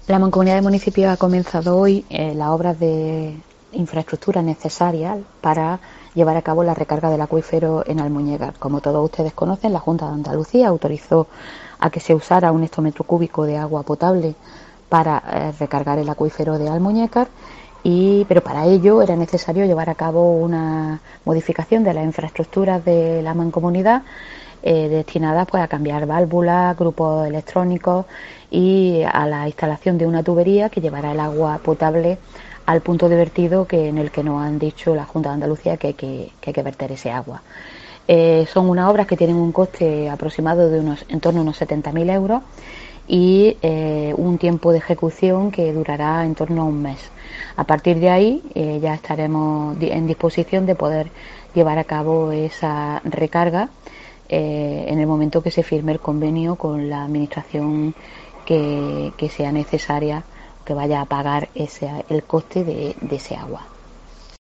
La Mancomunidad de Municipios ha comenzado hoy las obras de infraestructura necesarias para llevar a cabo la recarga del acuífero en Almuñécar. Como todos ustedes conocen, la Junta de Andalucía autorizó a que se usara un hectómetro cúbico de agua potable para recargar el acuífero de Almuñécar, pero para ello era necesario llevar a cabo una modificación de las infraestructuras de la mancomunidad, destinadas pues a cambiar válvulas, grupos electrónicos y a la instalación de una tubería que llevará el agua potable al punto de vertido en el que nos han dicho la Junta de Andalucía que hay que verter ese agua. Son unas obras que tienen un coste aproximado de en torno a unos 70.000 euros y un tiempo de ejecución que durará en torno a un mes. A partir de ahí ya estaremos en disposición de poder llevar a cabo esa recarga en el momento que se firme el convenio con la administración que sea necesaria, que vaya a pagar el coste de ese agua.